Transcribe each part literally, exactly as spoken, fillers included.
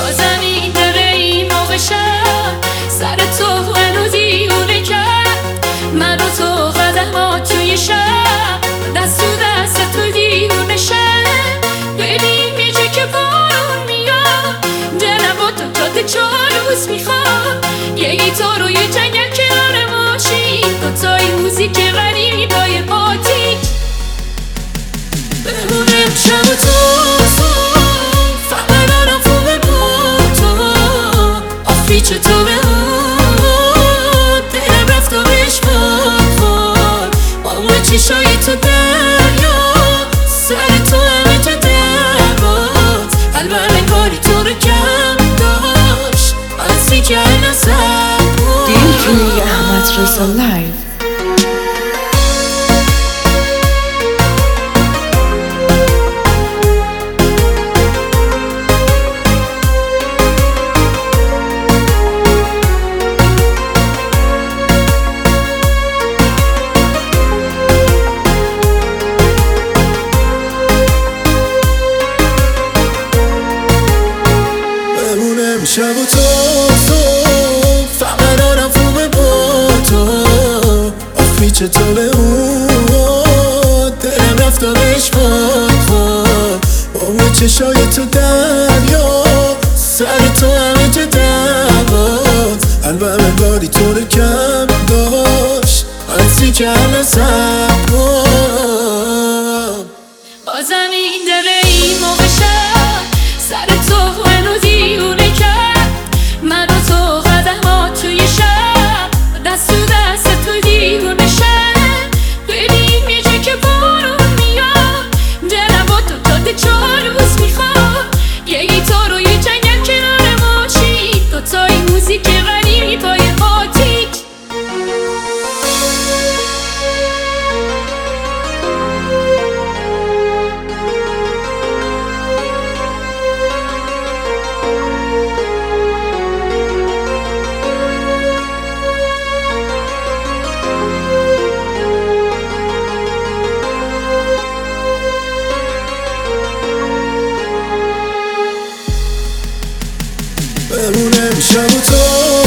بازم این داره این موقع شب سر تو منو دیونه کرد. من و تو قدم توی شب دست تو دست تو دیونه شب. ببین یه جا که بارون میاد دلم با تو تا چهار روز میخواد. یه گیتار و یه جنگل کنار ماشین دوتای موزیک غریبای پاتی. بمونم شب و تو فقط آرام فوقه با تو آفیچ تو به اون دلم رفت و بهش بخور. با اون چیشای تو دریا سر تو همه جا درباز. قلبم انگاری تو رو کم داشت بسی که الان سر بود. دی جی احمد رضا لایو. شب و تو فقط آرم فوقه با تو آفیچ تو به اون دلم رفت و بهش بخور. با اون چشای تو دریا سر تو همه جا درباز. قلبم انگاری تو رو کم داشت حسی که الان سر بود. بازم این داره این موقع شب سر تو منو دیونه کرد. من و تو قدم توی شب دست تو دست تو دیونه شب. ببین یه جا که بارون میاد دلم با تو تا چهار روز میخواد. یه گیتار و یه جنگل کنار ماشین دوتای موزیک غریبای پاتی. بمونم شب و تو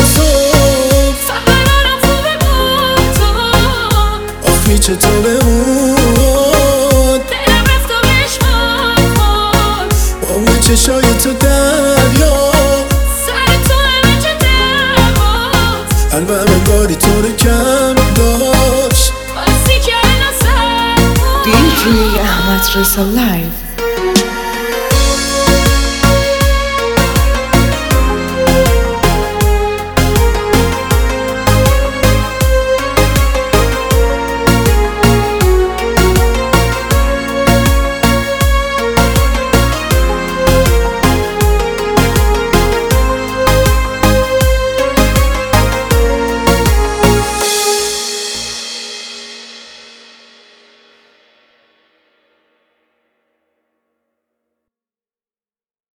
فقط آرام خوبه با تو آفیچ تو به اون دلم رفت و بهش بخور. با اون چشای تو دریا سر تو همه جا درباز. قلبم انگاری تو رو کم داشت بسی که الان سر بود. دی جی احمد رضا لایو.